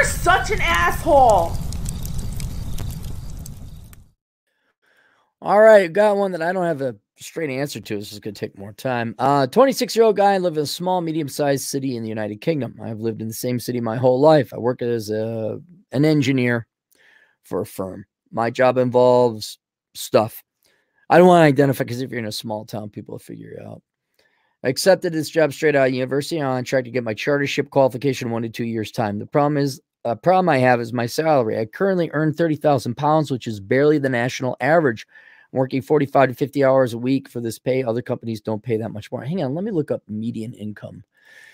You're such an asshole. All right, got one that I don't have a straight answer to. This is going to take more time. 26-year-old guy. I live in a small, medium-sized city in the United Kingdom. I've lived in the same city my whole life. I work as an engineer for a firm. My job involves stuff. I don't want to identify because if you're in a small town, people will figure it out. I accepted this job straight out of university. I'm trying to get my chartership qualification 1 to 2 years' time. The problem I have is my salary. I currently earn £30,000, which is barely the national average. I'm working 45 to 50 hours a week for this pay. Other companies don't pay that much more. Hang on, let me look up median income.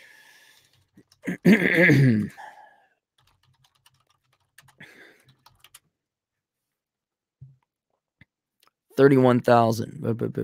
31,000.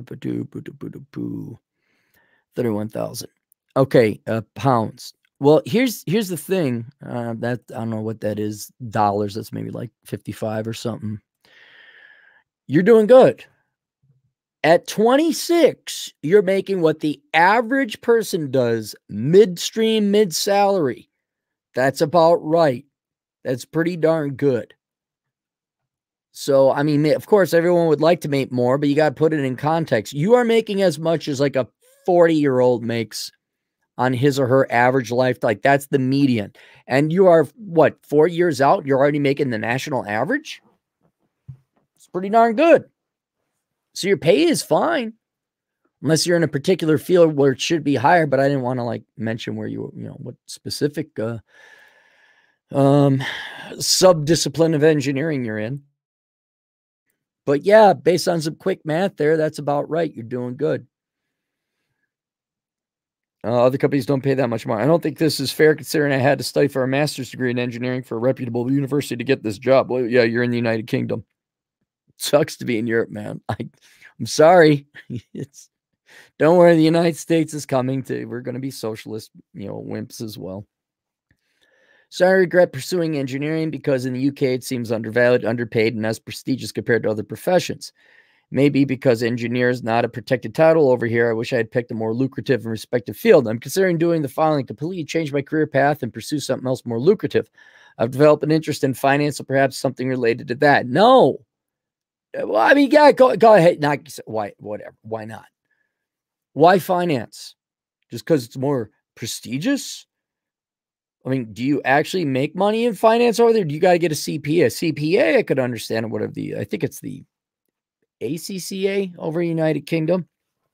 31,000. Okay, pounds. Well, here's the thing. That I don't know what that is. Dollars. That's maybe like 55 or something. You're doing good. At 26, you're making what the average person does, midstream, mid-salary. That's about right. That's pretty darn good. So, I mean, of course, everyone would like to make more, but you got to put it in context. You are making as much as like a 40-year-old makes on his or her average life. Like that's the median. And you are, what, 4 years out? You're already making the national average? It's pretty darn good. So your pay is fine. Unless you're in a particular field where it should be higher, but I didn't want to like mention where what specific sub-discipline of engineering you're in. But yeah, based on some quick math there, that's about right. You're doing good. Other companies don't pay that much more. I don't think this is fair considering I had to study for a master's degree in engineering for a reputable university to get this job. Well, yeah, you're in the United Kingdom. It sucks to be in Europe, man. I'm sorry. Don't worry, the United States is coming to. We're going to be socialist, wimps as well. So I regret pursuing engineering because in the UK it seems undervalued, underpaid, and less prestigious compared to other professions. Maybe because engineer is not a protected title over here. I wish I had picked a more lucrative and respected field. I'm considering doing the following: completely change my career path and pursue something else more lucrative. I've developed an interest in finance, or perhaps something related to that. No. Well, I mean, yeah, go ahead. Not why, whatever. Why not? Why finance? Just because it's more prestigious? I mean, do you actually make money in finance over there? Do you got to get a CPA? A CPA, I could understand I think it's the ACCA over in the United Kingdom.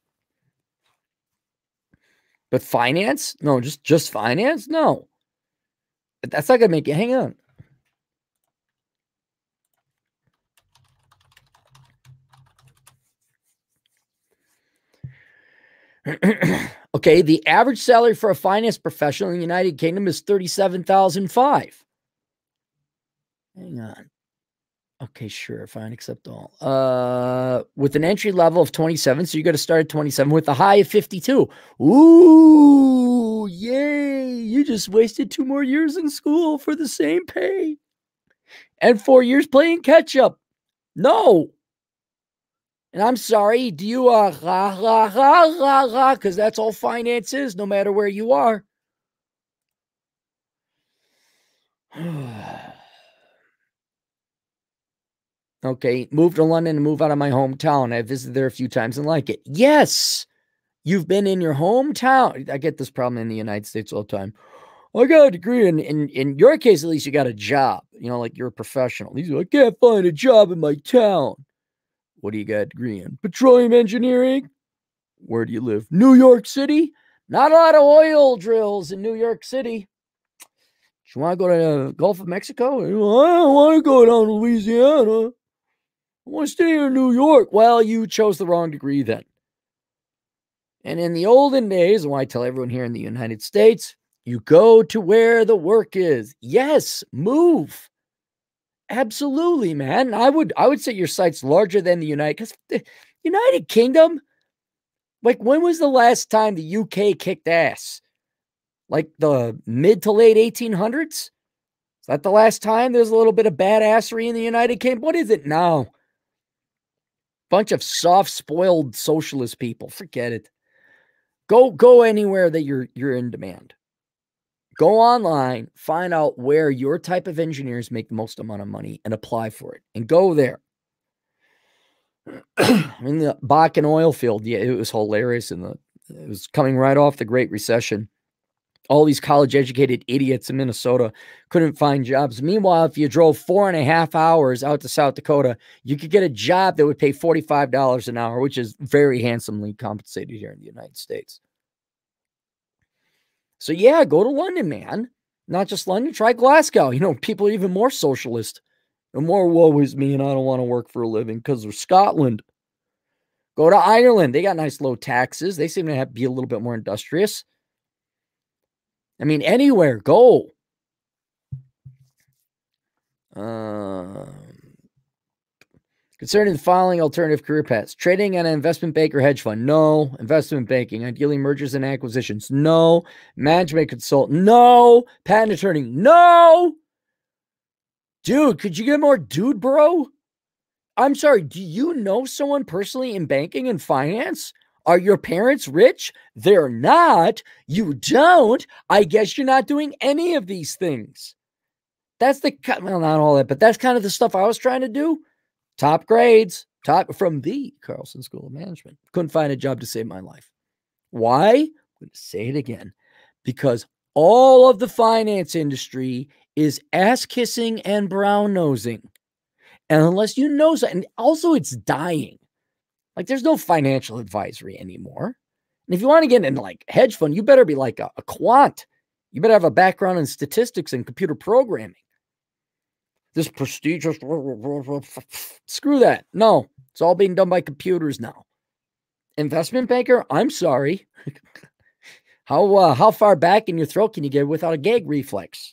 But finance? No, just finance? No. But that's not going to make you hang on. Okay, the average salary for a finance professional in the United Kingdom is $37,500. Hang on. Okay, sure, fine, accept all. With an entry level of 27, so you got to start at 27 with a high of 52. Ooh, yay! You just wasted 2 more years in school for the same pay. And 4 years playing catch up. No. And I'm sorry, do you because that's all finance is, no matter where you are. Okay, move to London and move out of my hometown. I visited there a few times and like it. Yes, you've been in your hometown. I get this problem in the United States all the time. I got a degree, and in your case, at least you got a job. Like you're a professional. I can't find a job in my town. What do you got a degree in? Petroleum engineering? Where do you live? New York City? Not a lot of oil drills in New York City. Do you want to go to the Gulf of Mexico? I don't want to go down to Louisiana. I want to stay here in New York. Well, you chose the wrong degree then. And in the olden days, when I tell everyone here in the United States, you go to where the work is. Yes, move. Absolutely, man. I would say your site's larger than the United Kingdom. Like, when was the last time the UK kicked ass? Like the mid to late 1800s? Is that the last time there's a little bit of badassery in the United Kingdom? What is it now? Bunch of soft, spoiled socialist people. Forget it. Go anywhere that you're in demand. Go online, find out where your type of engineers make the most amount of money and apply for it and go there. In the Bakken oil field, yeah, it was hilarious. It was coming right off the Great Recession. All these college-educated idiots in Minnesota couldn't find jobs. Meanwhile, if you drove 4.5 hours out to South Dakota, you could get a job that would pay $45 an hour, which is very handsomely compensated here in the United States. So yeah, go to London, man. Not just London, try Glasgow. People are even more socialist. And more woe is me, and I don't want to work for a living because they're Scotland. Go to Ireland. They got nice low taxes. They seem to be a little bit more industrious. I mean, anywhere, go. Concerning the following alternative career paths: trading and an investment banker hedge fund. No. Investment banking. Ideally, mergers and acquisitions. No. Management consultant. No. Patent attorney. No. Dude, could you get more dude, bro? I'm sorry. Do you know someone personally in banking and finance? Are your parents rich? They're not. You don't. I guess you're not doing any of these things. That's well, not all that, but that's kind of the stuff I was trying to do. Top grades, top from the Carlson School of Management. Couldn't find a job to save my life. Why? I'm going to say it again. Because all of the finance industry is ass-kissing and brown-nosing. And unless you know something, and also it's dying. Like, there's no financial advisory anymore. And if you want to get into like hedge fund, you better be like a quant. You better have a background in statistics and computer programming. This prestigious, screw that. No, it's all being done by computers now. Investment banker, I'm sorry. How far back in your throat can you get without a gag reflex?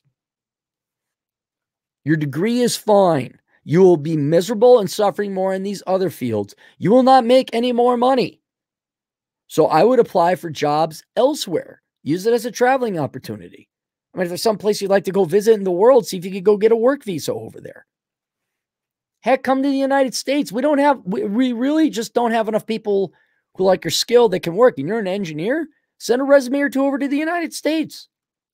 Your degree is fine. You will be miserable and suffering more in these other fields. You will not make any more money. So I would apply for jobs elsewhere. Use it as a traveling opportunity. I mean, if there's some place you'd like to go visit in the world, see if you could go get a work visa over there. Heck, come to the United States. We really just don't have enough people who like your skill that can work. And you're an engineer, send a resume or two over to the United States.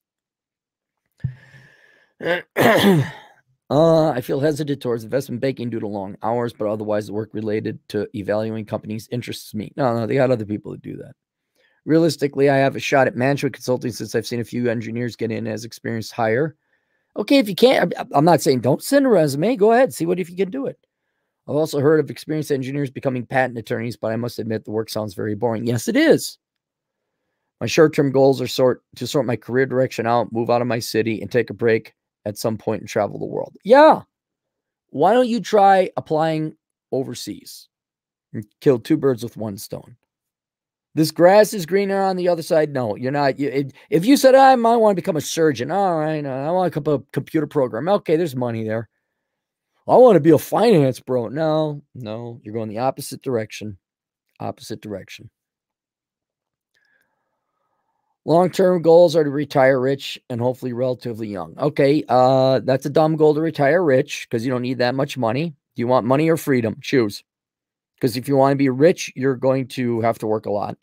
I feel hesitant towards investment banking due to long hours, but otherwise the work related to evaluating companies interests me. No, they got other people to do that. Realistically, I have a shot at management consulting since I've seen a few engineers get in as experienced hire. Okay, if you can't, I'm not saying don't send a resume. Go ahead, see if you can do it. I've also heard of experienced engineers becoming patent attorneys, but I must admit the work sounds very boring. Yes, it is. My short-term goals are to sort my career direction out, move out of my city, and take a break at some point and travel the world. Yeah. Why don't you try applying overseas and kill two birds with one stone? This grass is greener on the other side. No, you're not. If you said, I might want to become a surgeon. All right. I want to become a computer programmer. Okay, there's money there. I want to be a finance bro. No, you're going the opposite direction. Opposite direction. Long-term goals are to retire rich and hopefully relatively young. Okay, that's a dumb goal to retire rich because you don't need that much money. Do you want money or freedom? Choose. Because if you want to be rich, you're going to have to work a lot.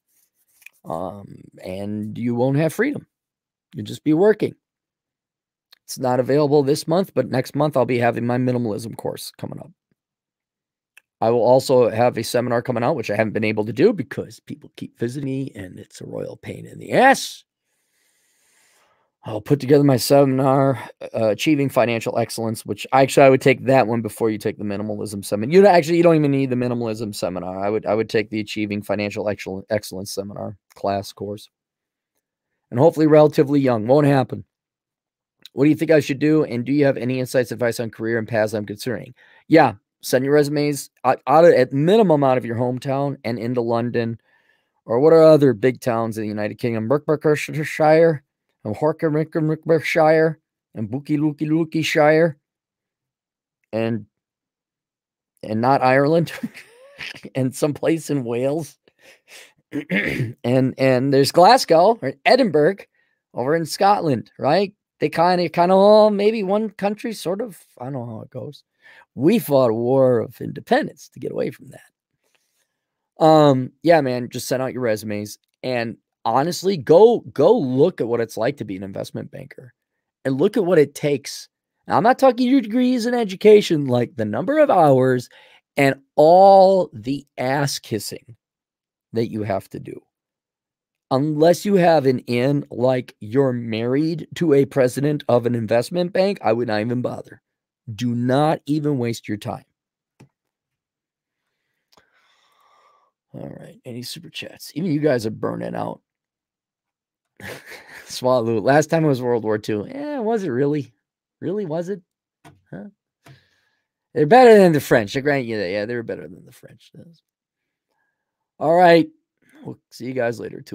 And you won't have freedom. You'll just be working. It's not available this month, but next month I'll be having my minimalism course coming up. I will also have a seminar coming out, which I haven't been able to do because people keep visiting me and it's a royal pain in the ass. I'll put together my seminar, Achieving Financial Excellence, which I would take that one before you take the minimalism seminar. You don't even need the minimalism seminar. I would take the Achieving Financial Excellence seminar course. And hopefully relatively young. Won't happen. What do you think I should do? And do you have any insights, advice on career and paths I'm considering? Yeah. Send your resumes at minimum out of your hometown and into London, or what are other big towns in the United Kingdom? Berkshire, and Horshire, and Buki-Luki-Shire, and not Ireland, and someplace in Wales, and there's Glasgow or Edinburgh over in Scotland, right? They kind of maybe one country, sort of. I don't know how it goes. We fought a war of independence to get away from that. Yeah, man, just send out your resumes. And honestly, go look at what it's like to be an investment banker and look at what it takes. Now, I'm not talking your degrees in education, like the number of hours and all the ass kissing that you have to do. Unless you have an in, like you're married to a president of an investment bank, I would not even bother. Do not even waste your time. All right. Any super chats? Even you guys are burning out. Swallow. Last time it was World War II. Was it really? Really, was it? Huh? They're better than the French. I grant you that. Yeah, they were better than the French. All right. We'll see you guys later, too.